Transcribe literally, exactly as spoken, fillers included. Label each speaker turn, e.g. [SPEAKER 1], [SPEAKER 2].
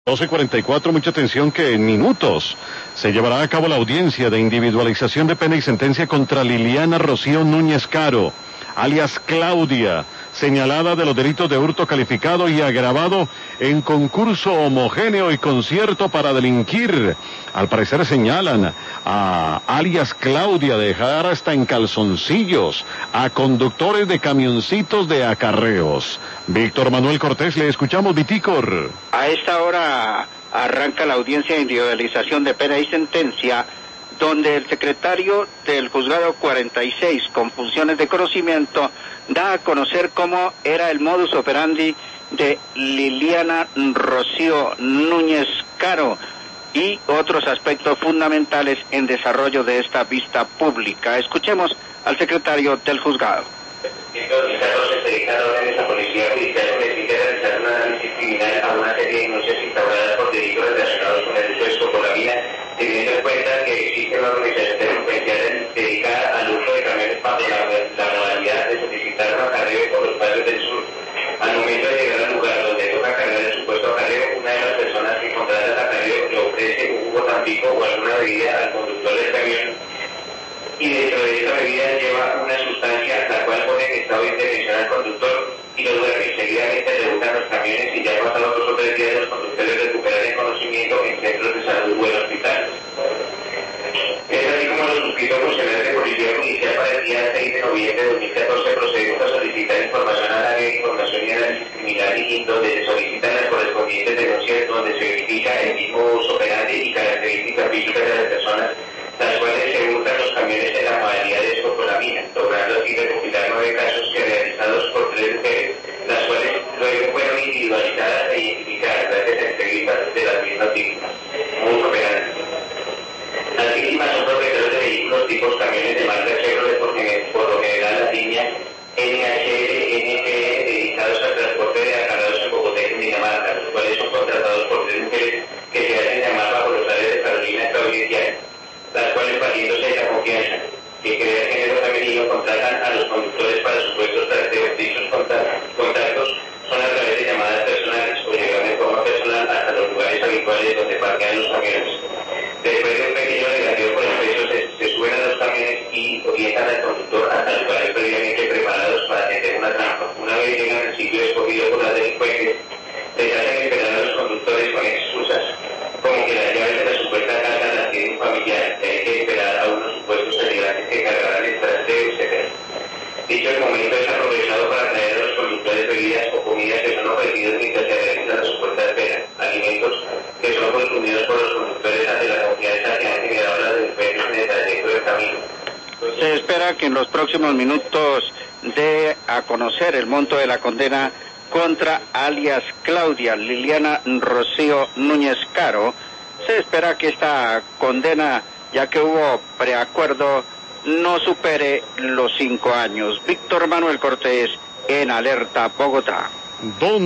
[SPEAKER 1] doce cuarenta y cuatro, mucha atención que en minutos se llevará a cabo la audiencia de individualización de pena y sentencia contra Liliana Rocío Núñez Caro, alias Claudia, señalada de los delitos de hurto calificado y agravado en concurso homogéneo y concierto para delinquir. Al parecer señalan a alias Claudia de dejar hasta en calzoncillos a conductores de camioncitos de acarreos. Víctor Manuel Cortés, le escuchamos, Vitícor.
[SPEAKER 2] A esta hora arranca la audiencia de individualización de pena y sentencia, donde el secretario del juzgado cuarenta y seis, con funciones de conocimiento, da a conocer cómo era el modus operandi de Liliana Rocío Núñez Caro y otros aspectos fundamentales en desarrollo de esta vista pública. Escuchemos al secretario del juzgado.
[SPEAKER 3] En dos mil catorce se dictaron órdenes a Policía Judicial que decide realizar un análisis criminal a una serie de denuncias instauradas por delitos relacionados con el uso de escopolamina, teniendo en cuenta que existe una organización delincuencial dedicada al uso de camiones bajo la, la modalidad de solicitar un acarreo por los barrios del sur. Al momento de llegar al lugar donde toca cargar el supuesto acarreo, una de las personas que contrata el acarreo le ofrece un jugo tampico o alguna bebida al conductor del camión, y dentro de esta bebida lleva una sustancia la cual pone en estado de intervención al conductor y lo duerme. Seguidamente le buscan los camiones y ya pasados dos o tres días los conductores recuperan el conocimiento en centros de salud o en hospitales. Es así como los suscritos funcionarios de Policía Judicial para el día seis de noviembre de dos mil catorce procedimos a solicitar información al área de información y análisis criminal y donde se solicitan las correspondientes denuncias donde se verifica el mismo uso operandi y características físicas de las personas, las cuales se hurtan los camiones en la modalidad de escopolamina, logrando así recopilar nueve casos que realizados por tres mujeres, las cuales luego fueron individualizadas e identificadas gracias a entrevistas de las mismas víctimas. Muy operante. Las víctimas son propietarios de vehículos tipos camiones de marca Chevrolet, porque por lo general las líneas N H L, N F L dedicados al transporte de acarreados en Bogotá y Dinamarca, los cuales son contratados por tres mujeres que se hacen llamar bajo los áreas de Carolina Claudia, las cuales, valiéndose de la confianza que crea el género femenino, contratan a los conductores para supuestos trasteos. Dichos contactos son a través de llamadas personales o llegan de forma personal hasta los lugares habituales donde parquean los camiones. Después de un pequeño negativo por el peso, se, se suben a los camiones y orientan al conductor hasta lugares previamente preparados para atender una trampa. Una vez llegan al sitio escogido por las delincuentes, les hacen esperar a los conductores con excusas, como que las llaves de la supuesta casa las tiene un familiar, que hay que esperar a unos supuestos ayudantes que cargarán el trasteo, etcétera. Dicho el momento es aprovechado para traer a los conductores bebidas o comidas que son ofrecidas mientras se realiza la supuesta espera, alimentos que son consumidos por los conductores ante la confianza que han generado las delincuentes en el trayecto del camino.
[SPEAKER 2] Se espera que en los próximos minutos dé a conocer el monto de la condena contra alias Claudia Liliana Rocío Núñez Caro. Se espera que esta condena, ya que hubo preacuerdo, no supere los cinco años. Víctor Manuel Cortés, en Alerta, Bogotá.